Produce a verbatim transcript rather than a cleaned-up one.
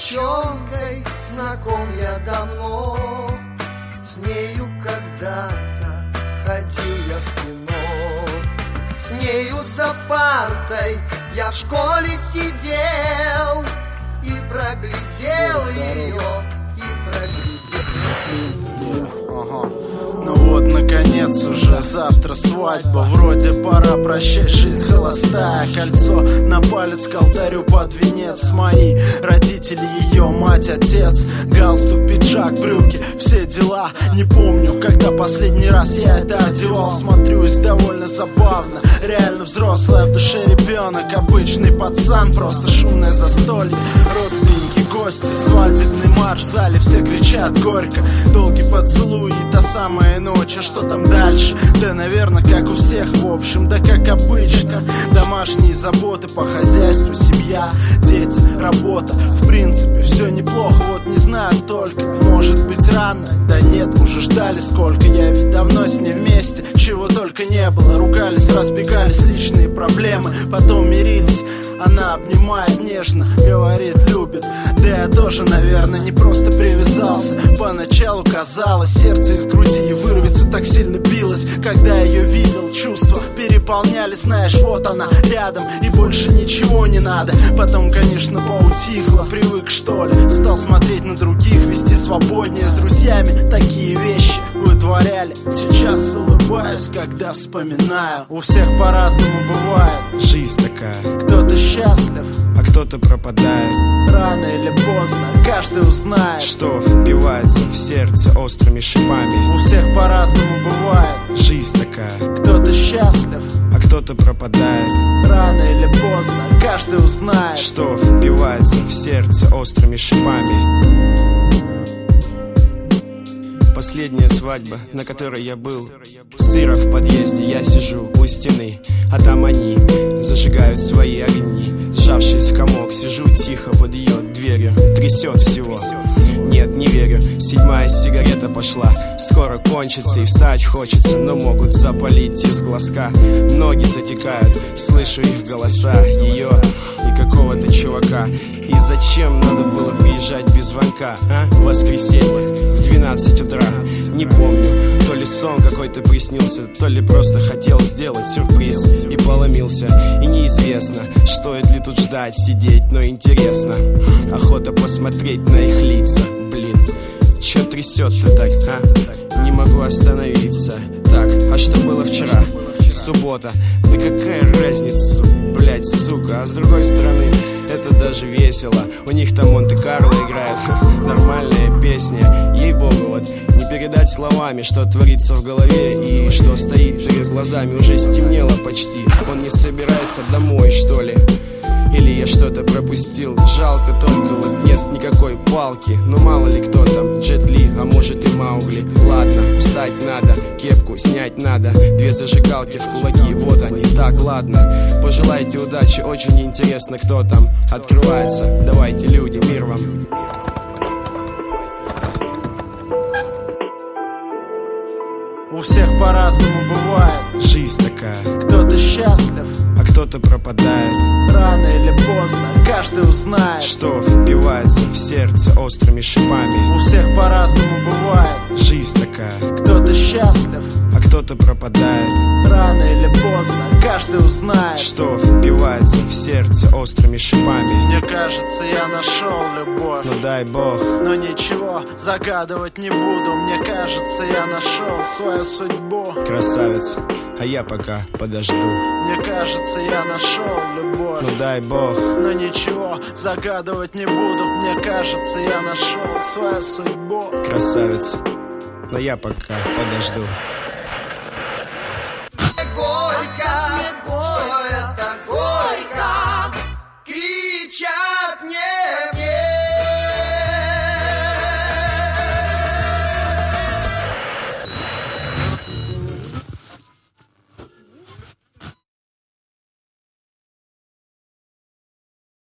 девчонкой знаком я давно, с нею когда-то ходил я в кино. С нею за партой я в школе сидел и проглядел ее, и проглядел. Ага. Ну вот, наконец, уже завтра свадьба. Вроде пора прощать, жизнь холостая. Кольцо на палец к алтарю под венец. Мои родители, ее мать, отец. Галстук, пиджак, брюки, все дела. Не помню, когда последний раз я это одевал. Смотрюсь довольно забавно. Реально взрослая, в душе ребенок. Обычный пацан, просто шумное застолье. Родственники, гости, свадебный марш. В зале все кричат горько. Долгий поцелуй и та самая ночь. А что там дальше? Да, наверное, как у всех, в общем, да как обычно. Домашние заботы по хозяйству, семья, дети, работа. В принципе, все неплохо, вот не знаю только. Может быть рано? Да нет, уже ждали сколько. Я ведь давно с ней вместе, чего только не было. Ругались, разбегались, личные проблемы. Потом мирились, она обнимает нежно, говорит, любит. Да я тоже, наверное, не просто привязался. Поначалу казалось, сердце из груди и вырвется, так сильно билось. Когда ее видел, чувства переполняли. Знаешь, вот она рядом, и больше ничего не надо. Потом, конечно, поутихло, привык что ли. Стал смотреть на других, вести свободнее. С друзьями такие вещи вытворяли. Сейчас улыбаюсь, когда вспоминаю. У всех по-разному бывает. Жизнь такая. Кто-то счастлив, а кто-то пропадает. Рано или поздно каждый узнает, что впивается в сердце острыми шипами. У всех по-разному бывает. Жизнь такая. Кто-то счастлив, а кто-то пропадает. Рано или поздно каждый узнает, что впивается в сердце острыми шипами. Последняя свадьба, на которой я был. Сыро в подъезде, я сижу у стены, а там они зажигают свои огни. Сжавшись в комок, сижу тихо под ее дверью. Трясет всего, нет, не верю. Седьмая сигарета пошла, скоро кончится. И встать хочется, но могут запалить из глазка. Ноги затекают, слышу их голоса. Ее и какого-то чувака. И зачем надо было приезжать без звонка, а? Воскресенье, двенадцать утра. Не помню, то ли сон какой-то приснился, то ли просто хотел сделать сюрприз и поломился. И неизвестно, стоит ли тут ждать, сидеть, но интересно. Охота посмотреть на их лица. Блин, чё трясет-то так, а? Не могу остановиться. Так, а что было вчера? Суббота. Да какая разница, блять, сука. А с другой стороны, это даже весело. У них там Монте-Карло играет. Нормальная песня. Ей-богу, вот не передать словами, что творится в голове и что стоит перед глазами. Уже стемнело почти. Он не собирается домой, что ли? Или я что-то пропустил? Жалко только вот нет никакой палки. Ну мало ли кто там, Джет Ли, а может и Маугли. Ладно, встать надо, кепку снять надо. Две зажигалки в кулаки, вот они, так, ладно. Пожелайте удачи, очень интересно, кто там открывается. Давайте, люди, мир вам. У всех по-разному бывает. Жизнь такая. Кто-то счастлив, а кто-то пропадает. Рано или поздно каждый узнает, что впивается в сердце острыми шипами. У всех по-разному бывает. Жизнь такая. Кто-то счастлив, а кто-то пропадает. Рано или поздно каждый узнает, что впивается в сердце острыми шипами. Мне кажется, я нашел любовь. Ну дай бог. Но ничего загадывать не буду. Мне кажется, я нашел свою судьбу. Красавец, а я пока подожду. Мне кажется, я нашел любовь. Ну дай бог. Но ничего загадывать не буду. Мне кажется, я нашел свою судьбу. Красавец, но я пока подожду.